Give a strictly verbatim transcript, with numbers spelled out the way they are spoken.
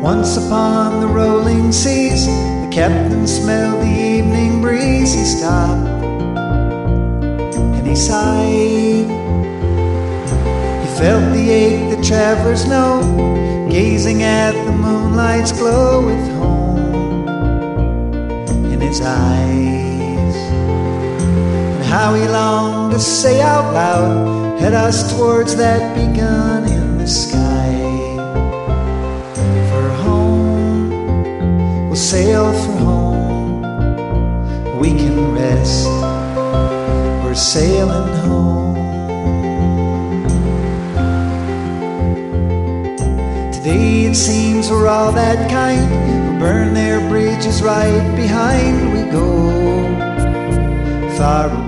Once upon the rolling seas, the captain smelled the evening breeze. He stopped and he sighed. He felt the ache that travelers know, gazing at the moonlight's glow with home in his eyes. And how he longed to say out loud, head us towards that begun in the sky. For home, we'll sail for home. We can rest, we're sailing home. Today it seems we're all that kind, who burn their bridges right behind. We go far away